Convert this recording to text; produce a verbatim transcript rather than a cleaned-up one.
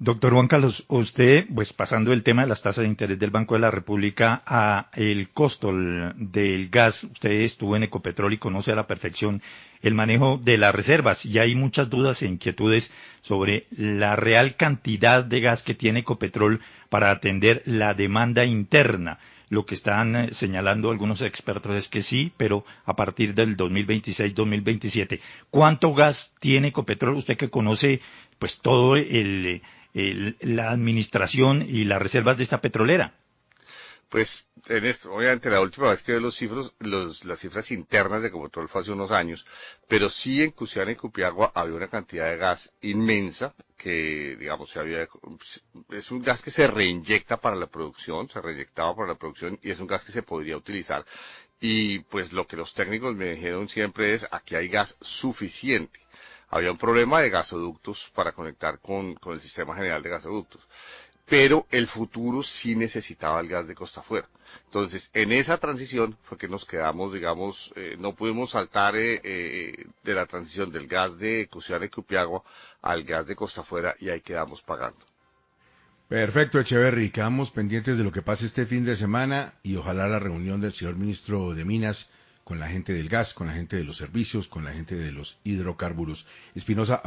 Doctor Juan Carlos, usted, pues pasando el tema de las tasas de interés del Banco de la República a el costo el- del gas, usted estuvo en Ecopetrol y conoce a la perfección el manejo de las reservas y hay muchas dudas e inquietudes sobre la real cantidad de gas que tiene Ecopetrol para atender la demanda interna. Lo que están eh, señalando algunos expertos es que sí, pero a partir del dos mil veintiséis, dos mil veintisiete. ¿Cuánto gas tiene Ecopetrol? Usted que conoce pues todo el, el- la administración y las reservas de esta petrolera. Pues, en esto, obviamente la última vez que ve los cifros, los, las cifras internas de Ecopetrol fue hace unos años, pero sí en Cusiana y Cupiagua había una cantidad de gas inmensa que, digamos, se había, es un gas que se reinyecta para la producción, se reinyectaba para la producción y es un gas que se podría utilizar. Y pues lo que los técnicos me dijeron siempre es, aquí hay gas suficiente. Había un problema de gasoductos para conectar con, con el sistema general de gasoductos, pero el futuro sí necesitaba el gas de costa afuera. Entonces, en esa transición fue que nos quedamos, digamos, eh, no pudimos saltar eh, eh, de la transición del gas de Cusiana y Cupiagua al gas de costa afuera y ahí quedamos pagando. Perfecto, Echeverry. Quedamos pendientes de lo que pase este fin de semana y ojalá la reunión del señor ministro de Minas con la gente del gas, con la gente de los servicios, con la gente de los hidrocarburos. Espinosa,